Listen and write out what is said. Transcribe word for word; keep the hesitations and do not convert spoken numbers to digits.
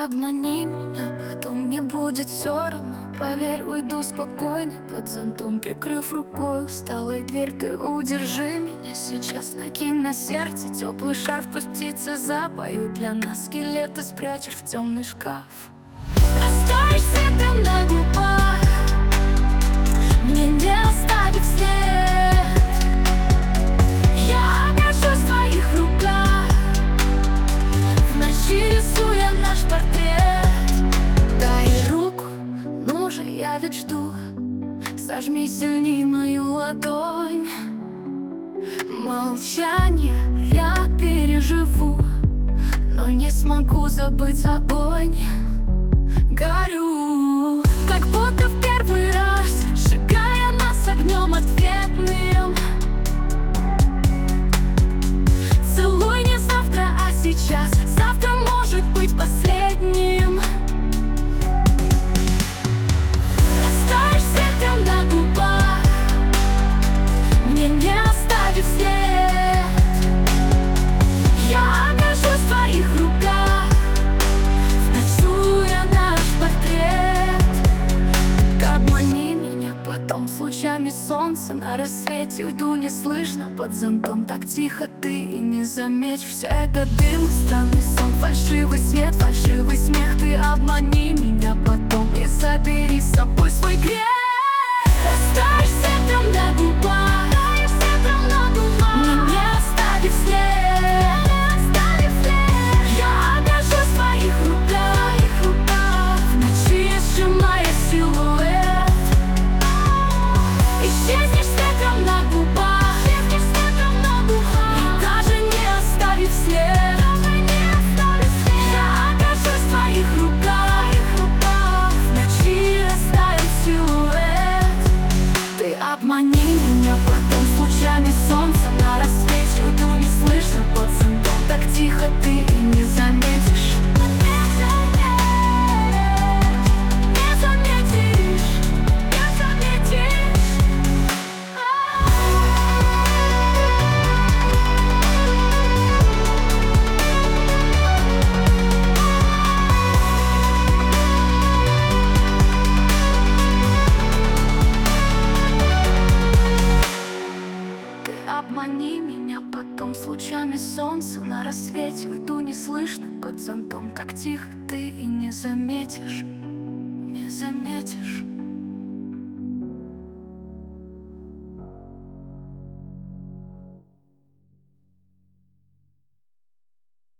Обмани меня, потом мне будет все равно. Поверь, уйду спокойно, под зонтом прикрыв рукой усталой дверь. Ты удержи меня сейчас, накинь на сердце теплый шарф, пусть птицы запоют для нас. Скелеты спрячешь в темный шкаф. Останешься там на губах, мне не оставить след. Я окажусь в твоих руках, в ночи рисуя наш портрет. Дай руку, ну же, я ведь жду. Сожми сильней мою ладонь. Молчание я переживу, но не смогу забыть огонь. Горю, как будто в первый раз, сжигая нас огнем ответным. Целуй не завтра, а сейчас. Завтра может быть последним. Останешься там на губах, мне не оставить след. Я окажусь в твоих руках, ночуя наш портрет. Обмани меня, потом с лучами солнца на рассвете уйду неслышно под зонтом. Так тихо ты и не заметишь. Все это дым, странный сон, фальшивый свет, фальшивый смех. Ты обмани меня потом и забери с собой свой грех. Останешься там на губах, мне не оставить след. Я окажусь в твоих руках, в ночи сжимая силуэт. Исчезнешь светом на губах, и даже не оставив след. Я окажусь в твоих руках, в ночи растает силуэт. Ты обмани меня, потом с лучами солнца на рассвете уйду неслышно под зонтом. Так тихо ты и не заметишь. Не заметишь, не заметишь. Ты обмани меня, потом с лучами солнца на рассвете уйду неслышно под зонтом. Так тихо ты и не заметишь, не заметишь.